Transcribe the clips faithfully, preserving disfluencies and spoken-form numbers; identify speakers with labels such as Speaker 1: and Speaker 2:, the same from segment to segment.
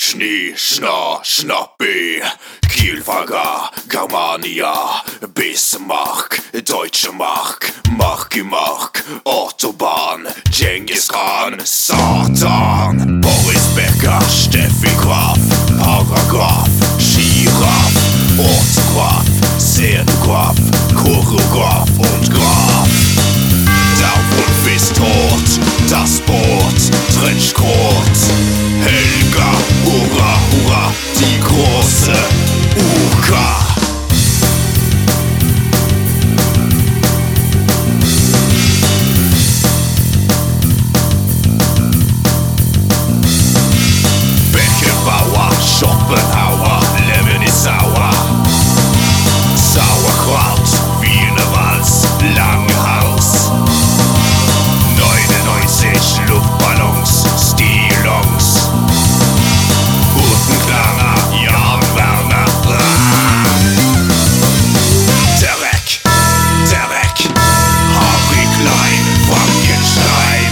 Speaker 1: Schnie, Schna, Schnappi, Kielfager, Germania, Bismarck, Deutsche Mark, Marki Mark, Autobahn, Genghis Khan, Satan, Boris Becker, Steffi Graf, Paragraph, Giraf, Orthograph, Szenograph, Choreograph und Graf. Der Wolf ist tot, das Boot, Trenchcoat, Helga, hurra, hurra, die große Uka. Beckenbauer, Schopenhauer, Lemon ist sauer, Sauerkraut, Wienerwals, Langhals, neunundneunzig Luftballons, Stillongs, Hurtenklarer, Jan Werner. Derek, Derek, Harry Klein, Frankenstein.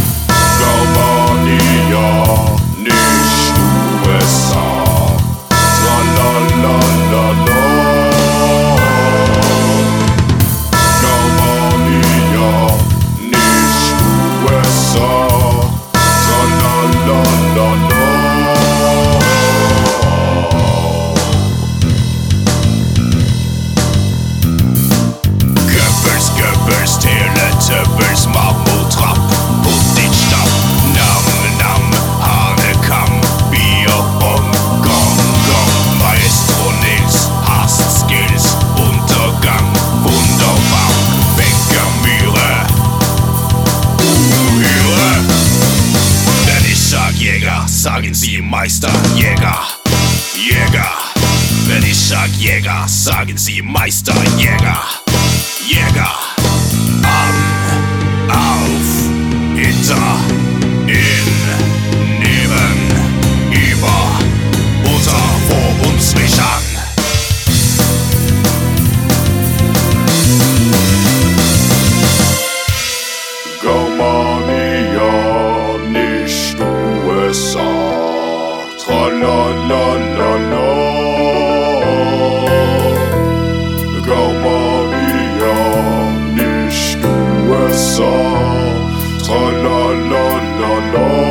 Speaker 1: Germania, nicht U S A. Tralalala. Germania, nicht U S A. Tralalala. Goebbels, Goebbels, Teletubbies, Marmortrapp, Puddingstamm, Nam, Nam, Hanekam, Bierbong, Gong, Gong, Maestro Nils, Hast-Skills, Untergang, Wunderbaum, Bäckermühre, Uhyre. Wenn ich sag Jäger, sagen Sie Meister, Jäger, Jäger. Wenn ich sag Jäger, sagen Sie Meister, Jäger, Jäger. An, auf, hinter, in, neben, über, unter, vor uns mich an. Germania, nicht U S A. Tralalala. Germania, nicht U S A. Tralalala.